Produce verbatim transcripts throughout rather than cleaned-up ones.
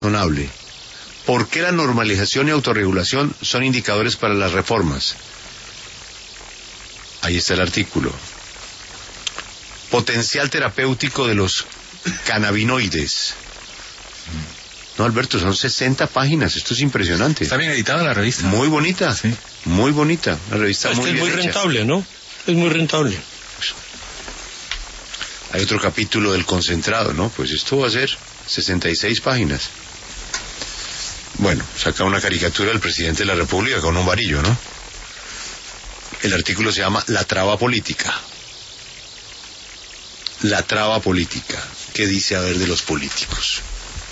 razonable. ¿Por qué la normalización y autorregulación son indicadores para las reformas? Ahí está el artículo. Potencial terapéutico de los cannabinoides. No, Alberto, son sesenta páginas, esto es impresionante. Está bien editada la revista. Muy bonita, sí. Muy bonita, la revista es muy que bien es muy hecha. rentable, ¿no? Es muy rentable. Hay otro capítulo del concentrado, ¿no? Pues esto va a ser sesenta y seis páginas. Bueno, saca una caricatura del presidente de la República con un varillo, ¿no? El artículo se llama La traba política. La traba política. ¿Qué dice a ver de los políticos?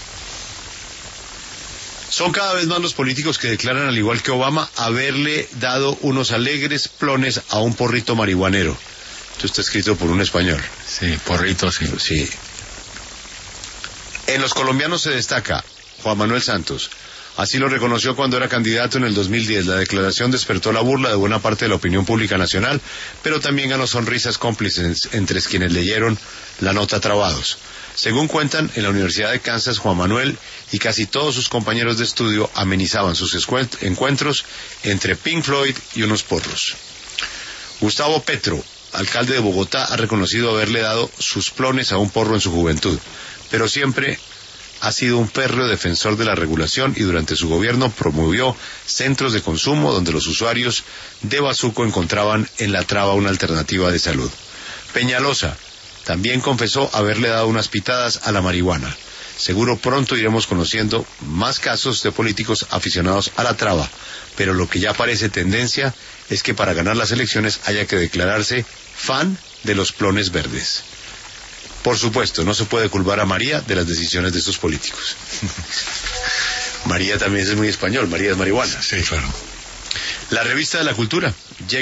Son cada vez más los políticos que declaran, al igual que Obama, haberle dado unos alegres plones a un porrito marihuanero. Esto está escrito por un español. Sí, porrito, sí. Sí. En los colombianos se destaca Juan Manuel Santos. Así lo reconoció cuando era candidato en el dos mil diez. La declaración despertó la burla de buena parte de la opinión pública nacional, pero también ganó sonrisas cómplices entre quienes leyeron la nota trabados. Según cuentan, en la Universidad de Kansas, Juan Manuel y casi todos sus compañeros de estudio amenizaban sus encuentros entre Pink Floyd y unos porros. Gustavo Petro, alcalde de Bogotá, ha reconocido haberle dado sus plones a un porro en su juventud, pero siempre ha sido un férreo defensor de la regulación y durante su gobierno promovió centros de consumo donde los usuarios de bazuco encontraban en la traba una alternativa de salud. Peñalosa también confesó haberle dado unas pitadas a la marihuana. Seguro pronto iremos conociendo más casos de políticos aficionados a la traba, pero lo que ya parece tendencia es que para ganar las elecciones haya que declararse fan de los plones verdes. Por supuesto, no se puede culpar a María de las decisiones de estos políticos. María también es muy español, María es marihuana. Sí, claro. La revista de la cultura.